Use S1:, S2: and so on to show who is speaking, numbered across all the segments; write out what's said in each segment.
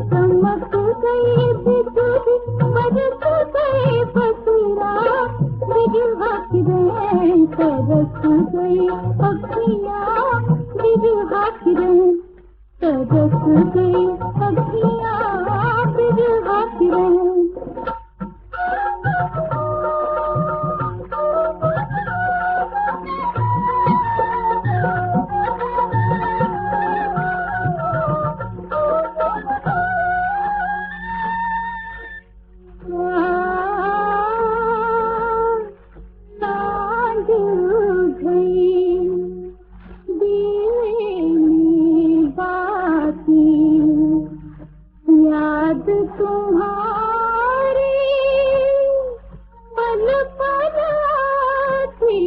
S1: चमक गई बिजुली बरस गए बसरा बिरहा की रैन तरस गई अखियाँ बिरहा की रैन तरस गई अखियाँ बिरहा की रैन। याद तुम्हारी पल पल आती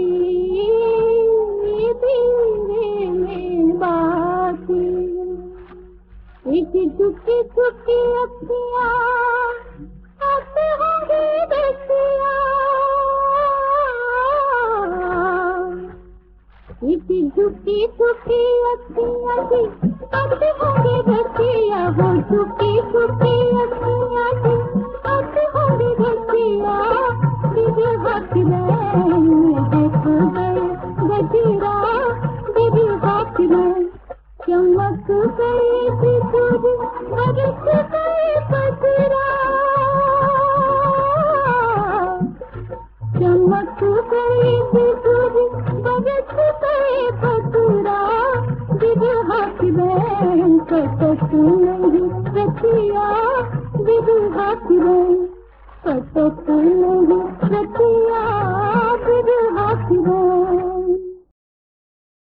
S1: धीरे में बाती एक झुकी झुकी अखियाँ आते होंगे बसिया एक झुकी झुकी अखियाँ की आते होंगे बसिया वो झुकी झुकी अखियाँ की आते होंगे बसिया बिरहा की रैन देख गए गजरा बिरहा की रैन। चमक गई बिजुली बरस गए बसरा चमक गई बिजुली बरस गए बसरा बिरहा की रैन कटक नहीं रतिया बिरहा की रैन कटक नहीं रतिया बिरहा की रैन।